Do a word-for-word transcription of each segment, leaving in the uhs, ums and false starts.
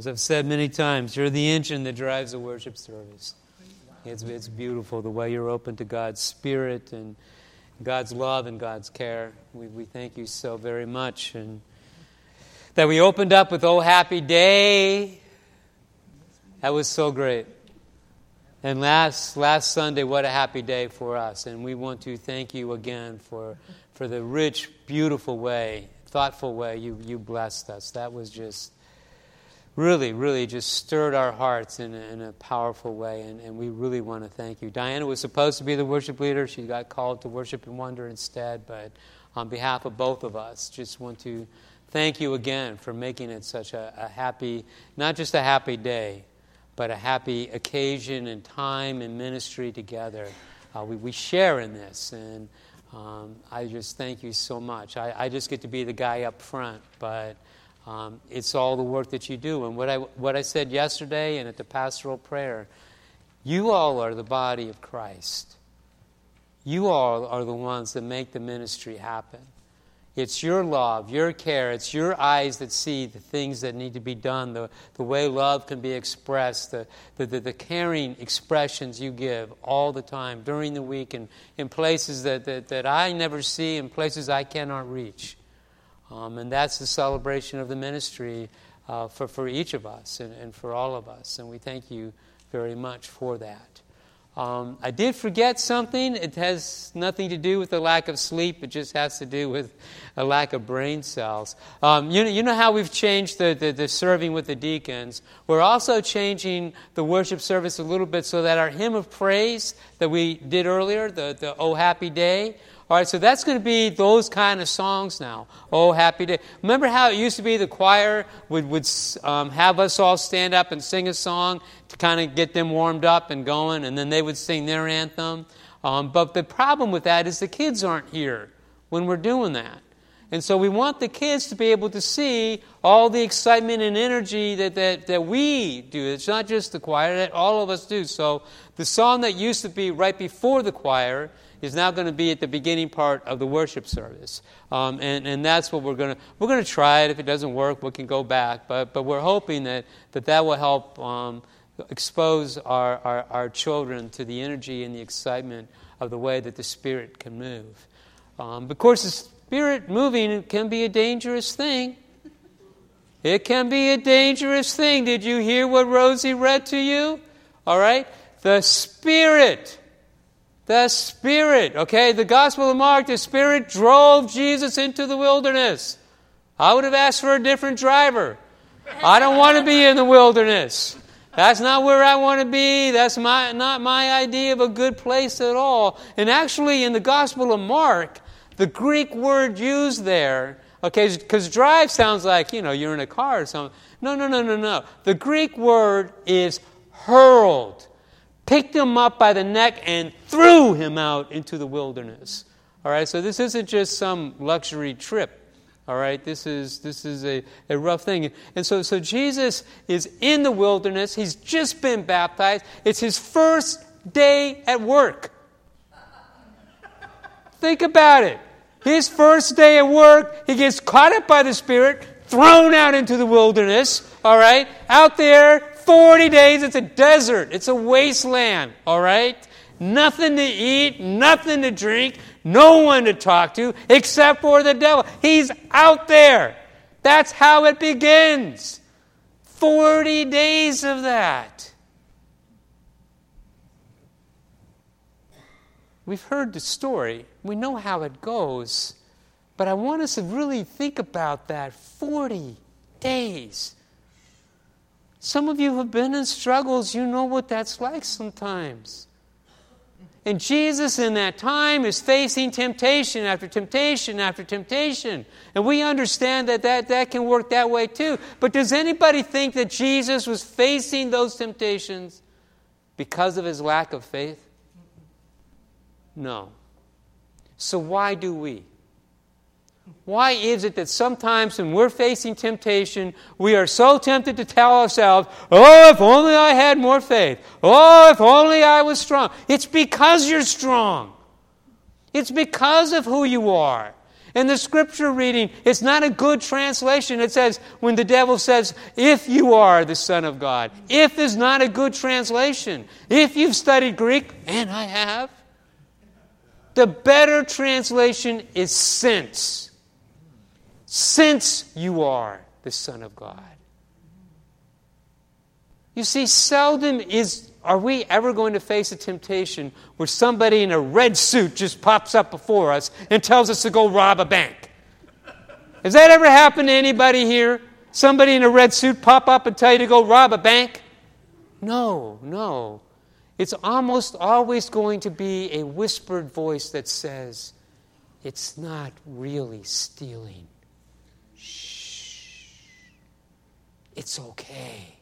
As I've said many times, you're the engine that drives the worship service. It's, it's beautiful the way you're open to God's Spirit and God's love and God's care. We, we thank you so very much. And that we opened up with "Oh Happy Day." That was so great. And last last Sunday, what a happy day for us. And we want to thank you again for, for the rich, beautiful way, thoughtful way you, you blessed us. That was just really, really just stirred our hearts in a, in a powerful way. And, and we really want to thank you. Diana was supposed to be the worship leader. She got called to Worship and Wonder instead. But on behalf of both of us, just want to thank you again for making it such a, a happy, not just a happy day, but a happy occasion and time and ministry together. Uh, we, we share in this, and um, I just thank you so much. I, I just get to be the guy up front, but um, it's all the work that you do. And what I what I said yesterday and at the pastoral prayer, you all are the body of Christ. You all are the ones that make the ministry happen. It's your love, your care, it's your eyes that see the things that need to be done, the, the way love can be expressed, the, the, the, the caring expressions you give all the time during the week and in places that, that, that I never see, in places I cannot reach. Um, and that's the celebration of the ministry uh, for, for each of us and, and for all of us. And we thank you very much for that. Um, I did forget something. It has nothing to do with the lack of sleep. It just has to do with a lack of brain cells. Um, you know, you know how we've changed the, the, the serving with the deacons? We're also changing the worship service a little bit so that our hymn of praise that we did earlier, the, the Oh Happy Day, all right, so that's going to be those kind of songs now. Oh, happy day. Remember how it used to be the choir would, would um, have us all stand up and sing a song to kind of get them warmed up and going, and then they would sing their anthem? Um, but the problem with that is the kids aren't here when we're doing that. And so we want the kids to be able to see all the excitement and energy that, that, that we do. It's not just the choir, that all of us do. So the song that used to be right before the choir is now going to be at the beginning part of the worship service. Um, and, and that's what we're going to, we're going to try it. If it doesn't work, we can go back. But, but we're hoping that that, that will help um, expose our, our, our children to the energy and the excitement of the way that the Spirit can move. Um, of course, the Spirit moving can be a dangerous thing. It can be a dangerous thing. Did you hear what Rosie read to you? All right? The Spirit. The Spirit. Okay? The Gospel of Mark, the Spirit drove Jesus into the wilderness. I would have asked for a different driver. I don't want to be in the wilderness. That's not where I want to be. That's my not my idea of a good place at all. And actually, in the Gospel of Mark, the Greek word used there, okay, because drive sounds like, you know, you're in a car or something. No, no, no, no, no. The Greek word is hurled. Picked him up by the neck and threw him out into the wilderness. All right, so this isn't just some luxury trip. All right, this is this is a, a rough thing. And so, so Jesus is in the wilderness. He's just been baptized. It's his first day at work. Think about it. His first day at work, he gets caught up by the Spirit, thrown out into the wilderness, all right? Out there, forty days, it's a desert. It's a wasteland, all right? Nothing to eat, nothing to drink, no one to talk to except for the devil. He's out there. That's how it begins. forty days of that. We've heard the story. We know how it goes. But I want us to really think about that. forty days. Some of you have been in struggles. You know what that's like sometimes. And Jesus in that time is facing temptation after temptation after temptation. And we understand that that, that can work that way too. But does anybody think that Jesus was facing those temptations because of his lack of faith? No. So why do we? Why is it that sometimes when we're facing temptation, we are so tempted to tell ourselves, oh, if only I had more faith. Oh, if only I was strong. It's because you're strong. It's because of who you are. In the scripture reading, it's not a good translation. It says, when the devil says, if you are the Son of God. If is not a good translation. If you've studied Greek, and I have, the better translation is since. Since you are the Son of God. You see, seldom is are we ever going to face a temptation where somebody in a red suit just pops up before us and tells us to go rob a bank. Has that ever happened to anybody here? Somebody in a red suit pop up and tell you to go rob a bank? No, no. It's almost always going to be a whispered voice that says, it's not really stealing. Shh. It's okay.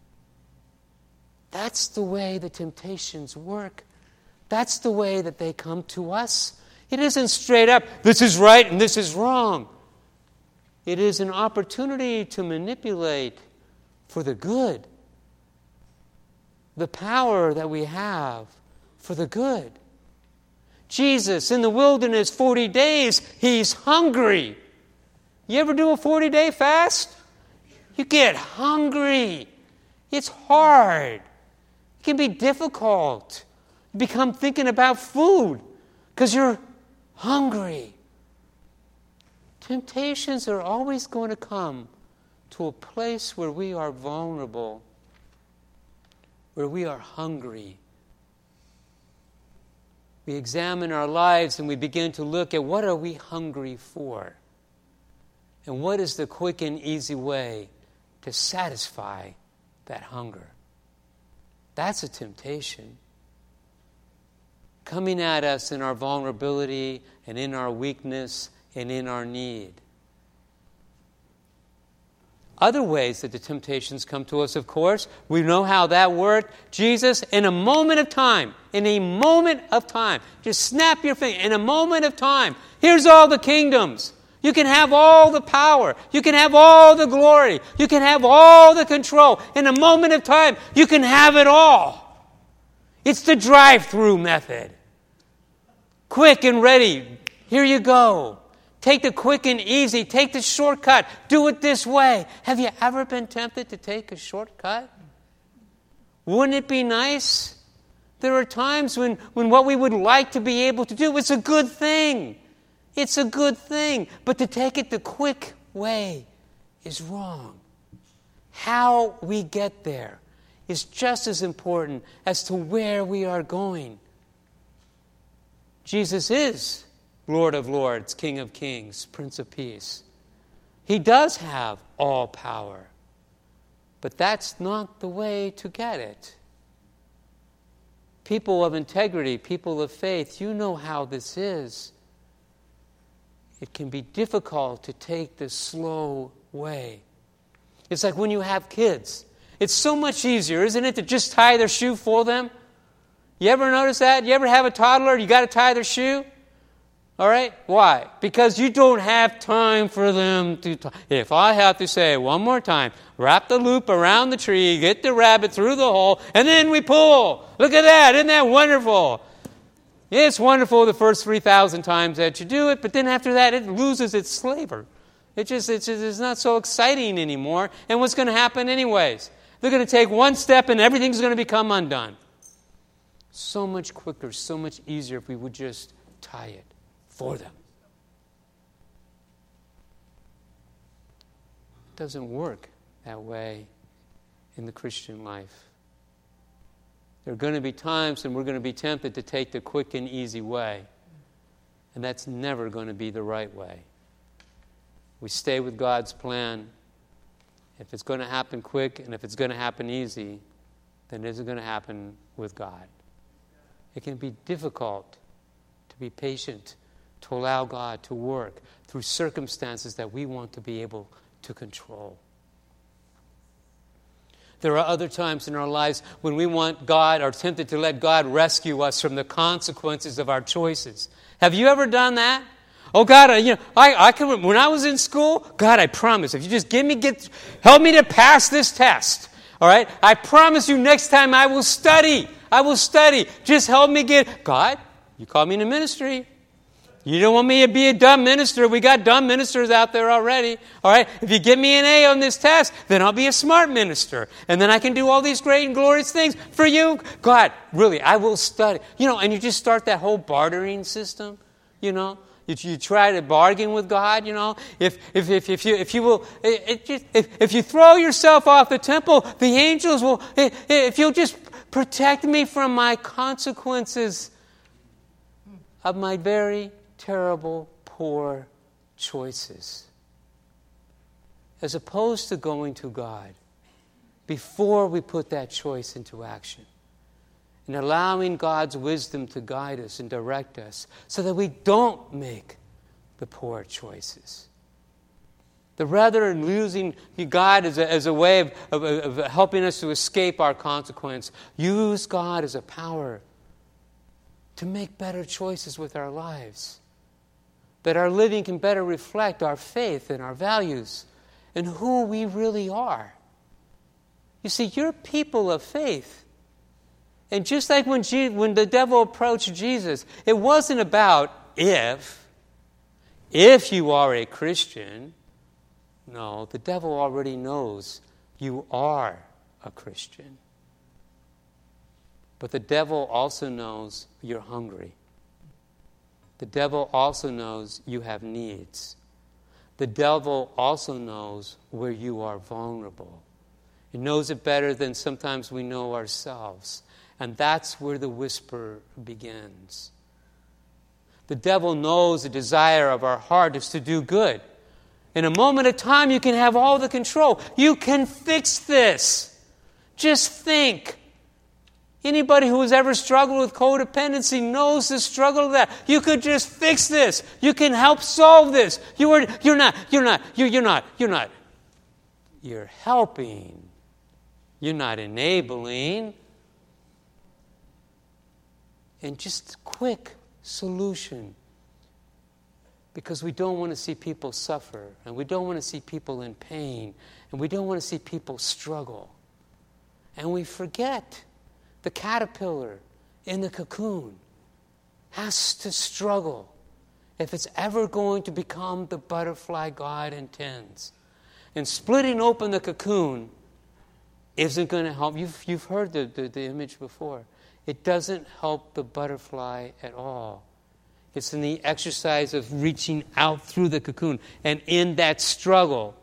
That's the way the temptations work. That's the way that they come to us. It isn't straight up, this is right and this is wrong. It is an opportunity to manipulate for the good. The power that we have for the good. Jesus in the wilderness, forty days, he's hungry. You ever do a forty-day fast? You get hungry. It's hard. It can be difficult. You become thinking about food because you're hungry. Temptations are always going to come to a place where we are vulnerable, where we are hungry. We examine our lives and we begin to look at what are we hungry for? And what is the quick and easy way to satisfy that hunger? That's a temptation. Coming at us in our vulnerability and in our weakness and in our need. Other ways that the temptations come to us, of course, we know how that worked. Jesus, in a moment of time, in a moment of time, just snap your finger, in a moment of time, here's all the kingdoms. You can have all the power. You can have all the glory. You can have all the control. In a moment of time, you can have it all. It's the drive-through method. Quick and ready. Here you go. Take the quick and easy. Take the shortcut. Do it this way. Have you ever been tempted to take a shortcut? Wouldn't it be nice? There are times when, when what we would like to be able to do, it's a good thing. It's a good thing. But to take it the quick way is wrong. How we get there is just as important as to where we are going. Jesus is Lord of Lords, King of Kings, Prince of Peace. He does have all power. But that's not the way to get it. People of integrity, people of faith, you know how this is. It can be difficult to take the slow way. It's like when you have kids. It's so much easier, isn't it, to just tie their shoe for them? You ever notice that? You ever have a toddler, you got to tie their shoe? All right? Why? Because you don't have time for them to tie. If I have to say one more time, wrap the loop around the tree, get the rabbit through the hole, and then we pull. Look at that. Isn't that wonderful? It's wonderful the first three thousand times that you do it, but then after that it loses its flavor. It just, it's just it's not so exciting anymore. And what's going to happen anyways? They're going to take one step and everything's going to become undone. So much quicker, so much easier if we would just tie it for them. It doesn't work that way in the Christian life. There are going to be times when we're going to be tempted to take the quick and easy way. And that's never going to be the right way. We stay with God's plan. If it's going to happen quick and if it's going to happen easy, then it's going to happen with God. It can be difficult to be patient, to allow God to work through circumstances that we want to be able to control. There are other times in our lives when we want God, or tempted to let God rescue us from the consequences of our choices. Have you ever done that? Oh God, I, you know, I, I can. When I was in school, God, I promise, if you just give me, get, help me to pass this test. All right, I promise you, next time I will study. I will study. Just help me get. God, you called me into ministry. You don't want me to be a dumb minister. We got dumb ministers out there already. All right? If you give me an A on this test, then I'll be a smart minister. And then I can do all these great and glorious things for you. God, really, I will study. You know, and you just start that whole bartering system, you know. You, you try to bargain with God, you know. If if if, if you if you will, it, it just, if if you throw yourself off the temple, the angels will. If you'll just protect me from my consequences of my very terrible, poor choices. As opposed to going to God before we put that choice into action and allowing God's wisdom to guide us and direct us so that we don't make the poor choices. The rather than using God as a, as a way of, of, of helping us to escape our consequence, use God as a power to make better choices with our lives. That our living can better reflect our faith and our values and who we really are. You see, you're people of faith. And just like when, Je- when the devil approached Jesus, it wasn't about if. If you are a Christian. No, the devil already knows you are a Christian. But the devil also knows you're hungry. The devil also knows you have needs. The devil also knows where you are vulnerable. He knows it better than sometimes we know ourselves. And that's where the whisper begins. The devil knows the desire of our heart is to do good. In a moment of time, you can have all the control. You can fix this. Just think. Anybody who has ever struggled with codependency knows the struggle of that. You could just fix this. You can help solve this. You are, you're not, you're not, you're, you're not, you're not. You're helping. You're not enabling. And just a quick solution. Because we don't want to see people suffer. And we don't want to see people in pain. And we don't want to see people struggle. And we forget the caterpillar in the cocoon has to struggle if it's ever going to become the butterfly God intends. And splitting open the cocoon isn't going to help. You've, you've heard the, the, the image before. It doesn't help the butterfly at all. It's in the exercise of reaching out through the cocoon. And in that struggle,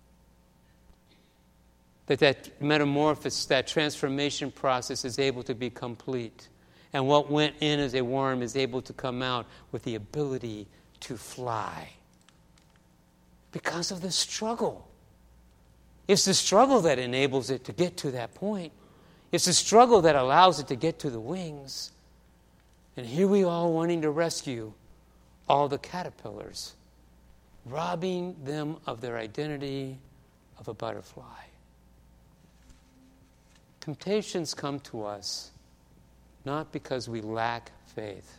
that that metamorphosis, that transformation process is able to be complete. And what went in as a worm is able to come out with the ability to fly. Because of the struggle. It's the struggle that enables it to get to that point. It's the struggle that allows it to get to the wings. And here we are wanting to rescue all the caterpillars, robbing them of their identity of a butterfly. Temptations come to us not because we lack faith.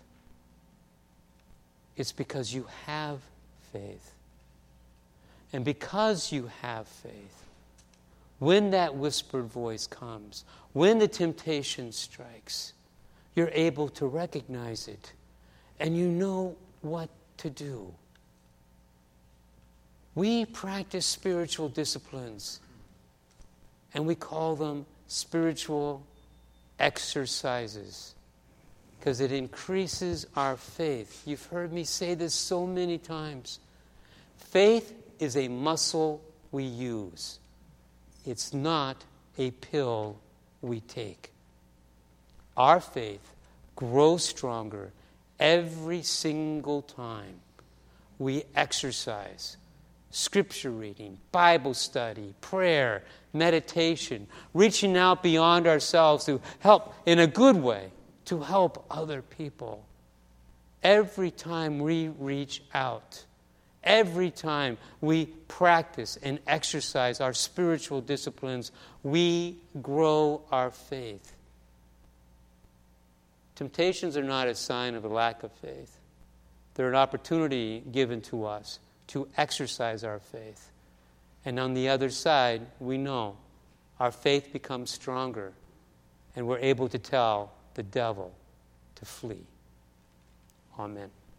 It's because you have faith. And because you have faith, when that whispered voice comes, when the temptation strikes, you're able to recognize it and you know what to do. We practice spiritual disciplines and we call them spiritual exercises because it increases our faith. You've heard me say this so many times. Faith is a muscle we use. It's not a pill we take. Our faith grows stronger every single time we exercise Scripture reading, Bible study, prayer, meditation, reaching out beyond ourselves to help in a good way, to help other people. Every time we reach out, every time we practice and exercise our spiritual disciplines, we grow our faith. Temptations are not a sign of a lack of faith. They're an opportunity given to us to exercise our faith. And on the other side, we know our faith becomes stronger and we're able to tell the devil to flee. Amen.